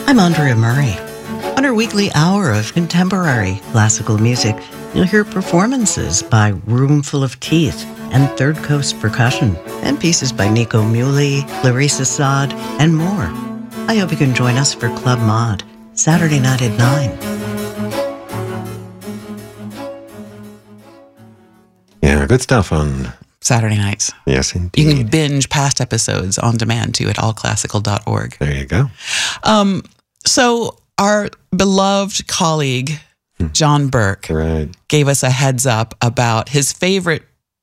I'm Andrea Murray. On our weekly hour of contemporary classical music, you'll hear performances by Roomful of Teeth and Third Coast Percussion, and pieces by Nico Muhly, Clarissa Saad, and more. I hope you can join us for Club Mod, Saturday night at 9. Yeah, good stuff on Saturday nights. Yes, indeed. You can binge past episodes on demand too at allclassical.org. There you go. So our beloved colleague, John Burke, gave us a heads up about his favorite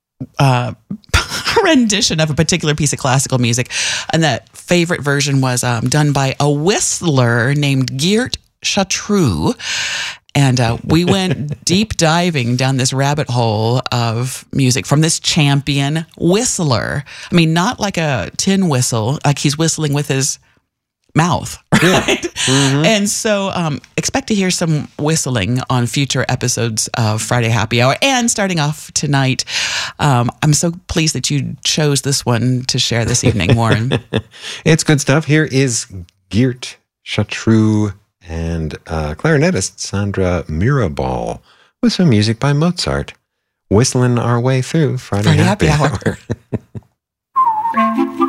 rendition of a particular piece of classical music. And that favorite version was done by a whistler named Geert Chartreux. And we went deep diving down this rabbit hole of music from this champion whistler. I mean, not like a tin whistle, like he's whistling with his mouth, right? Yeah. Mm-hmm. And so expect to hear some whistling on future episodes of Friday Happy Hour. And starting off tonight, I'm so pleased that you chose this one to share this evening, Warren. It's good stuff. Here is Geert Chartreux and clarinetist Sandra Mirabal with some music by Mozart, whistling our way through Friday Happy Hour.